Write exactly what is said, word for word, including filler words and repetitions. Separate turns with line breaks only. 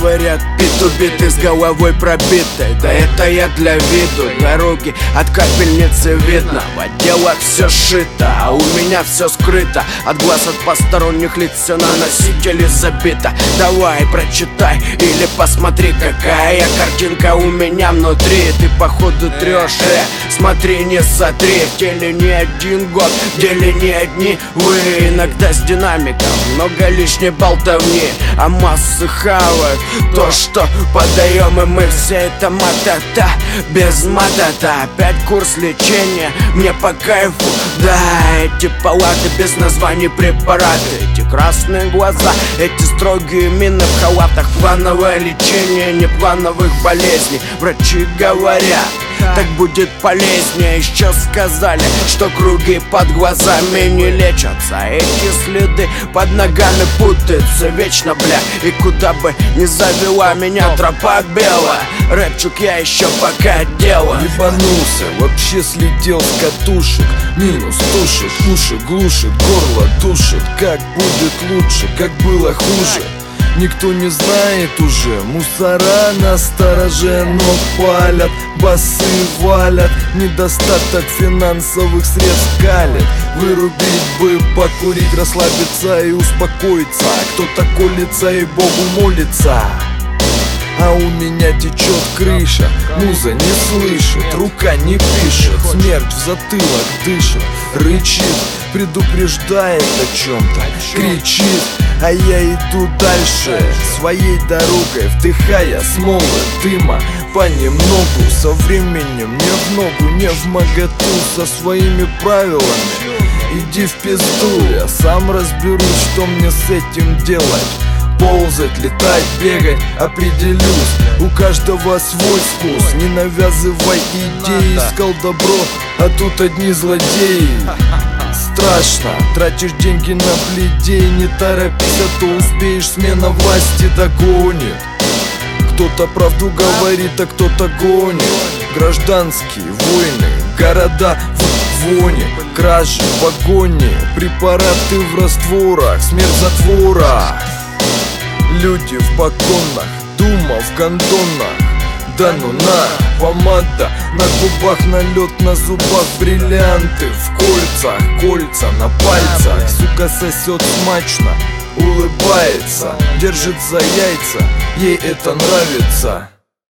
говорят, бит убитый с головой пробитой. Да это я для виду, дороги от капельницы видно. В отделах все шито, а у меня все скрыто. От глаз от посторонних лиц все на носителе забито. Давай прочитай или посмотри, какая картинка у меня внутри. Ты походу трешь, э, смотри, не сотри. В теле не один год, в деле не одни вы. Иногда с динамиком много лишней болтовни, а массы хавают то, что подаем, и мы все это матата, без матата. Опять курс лечения, мне по кайфу. Да, эти палаты без названий препараты, эти красные глаза, эти строгие мины в халатах. Плановое лечение неплановых болезней. Врачи говорят, так будет полезнее. Еще сказали, что круги под глазами не лечатся. Эти следы под ногами путаются вечно, бля. И куда бы ни завела меня тропа белая, рэпчик я еще пока делаю.
Ебанулся, вообще слетел с катушек. Минус тушит, уши глушит, горло душит. Как будет лучше, как было хуже, никто не знает уже. Мусора на стороже, но палят, басы валят. Недостаток финансовых средств калит. Вырубить бы, покурить, расслабиться и успокоиться. Кто-то колется и Богу молится, а у меня течет крыша. Муза не слышит, рука не пишет, смерть в затылок дышит, рычит, предупреждает о чем-то, кричит. А я иду дальше своей дорогой, вдыхая смолы дыма понемногу. Со временем не в ногу, не в моготу, со своими правилами иди в пизду. Я сам разберусь, что мне с этим делать. Ползать, летать, бегать, определюсь. У каждого свой вкус, не навязывай идеи. Искал добро, а тут одни злодеи. Страшно, тратишь деньги на бледей. Не торопись, а то успеешь, смена власти догонит. Кто-то правду говорит, а кто-то гонит. Гражданские войны, города в воне, кражи в вагоне, препараты в растворах, смерть затвора. Люди в поконах, дума в гондонах. Да ну на, помада на губах, налет на зубах, бриллианты в кольцах, кольца на пальцах. Сука сосет смачно, улыбается, держит за яйца, ей это нравится.